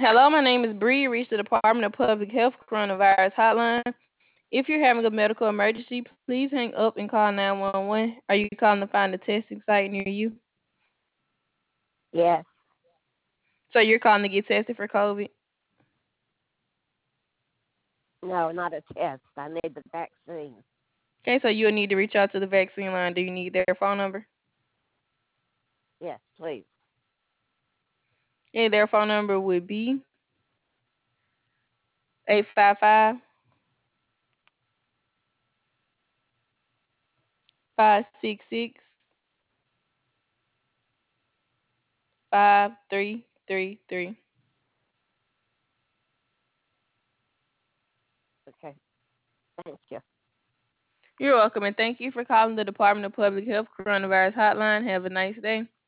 Hello, my name is Bree. Reach the Department of Public Health Coronavirus Hotline. If you're having a medical emergency, please hang up and call 911. Are you calling to find a testing site near you? Yes. So you're calling to get tested for COVID? No, not a test. I need the vaccine. Okay, so you'll need to reach out to the vaccine line. Do you need their phone number? Yes, please. Yeah, their phone number would be 855 566 5333. Okay. Thank you. You're welcome, and thank you for calling the Department of Public Health Coronavirus Hotline. Have a nice day.